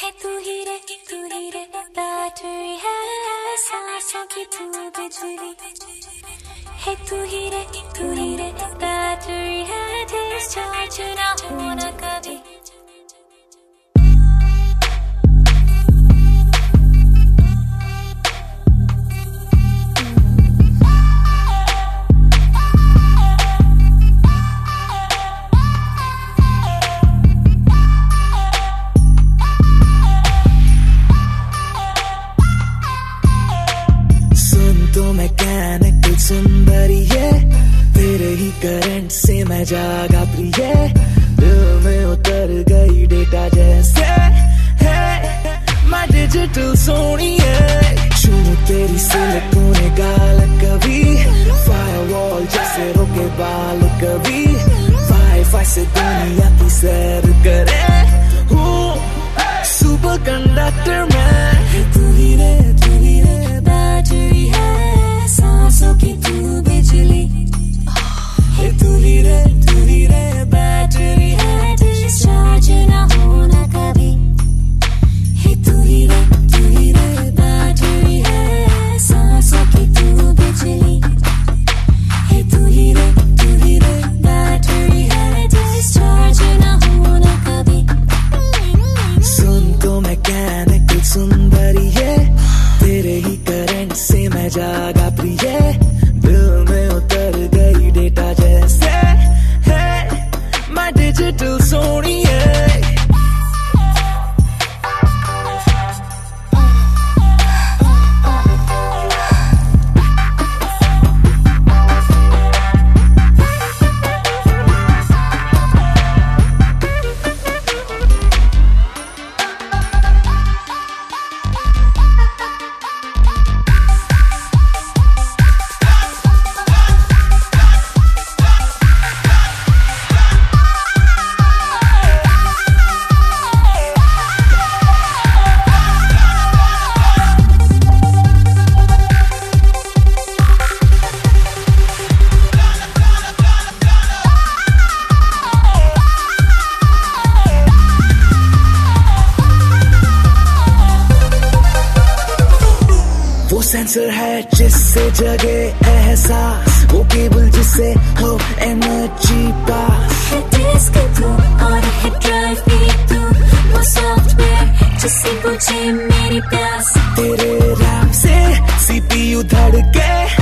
तू ही रे बैटरी है सांसों की तू बिजली है तू ही रे बैटरी है डिस्चार्ज ना होना कभी तो मैकेनिकल सुंदरी है तेरे ही करंट से मैं जागा प्रिय दिल में उतर गई डेटा जैसे है मैं डिजिटल सोनी है छू तेरी सिलिकॉन गाल कभी फायरवॉल जैसे रोके बाल कभी वाईफाई से दुनिया की सैर करे हूँ सुपर कंडक्टर में तू ही रे बैटरी है सांसों की तू बिजली है तू ही रे बैटरी है डिस्चार्ज ना होना कभी है तू ही रे बैटरी है सांसों की तू बिजली है तू ही रे बैटरी है डिस्चार्ज ना होना कभी सुन तो मैकेनिकल सुंदरी है तेरे ही करंट से मैं जागा प्रिय दिल में उतर गई डेटा जैसे है मैं डिजिटल सोनी है सेंसर है जिससे जगे एहसास वो केबल जिससे हो एनर्जी पास है डिस्क तू और है ड्राइव भी तू वो सॉफ्टवेयर जिससे बुझे मेरी प्यास तेरे रैम से सीपीयू धड़के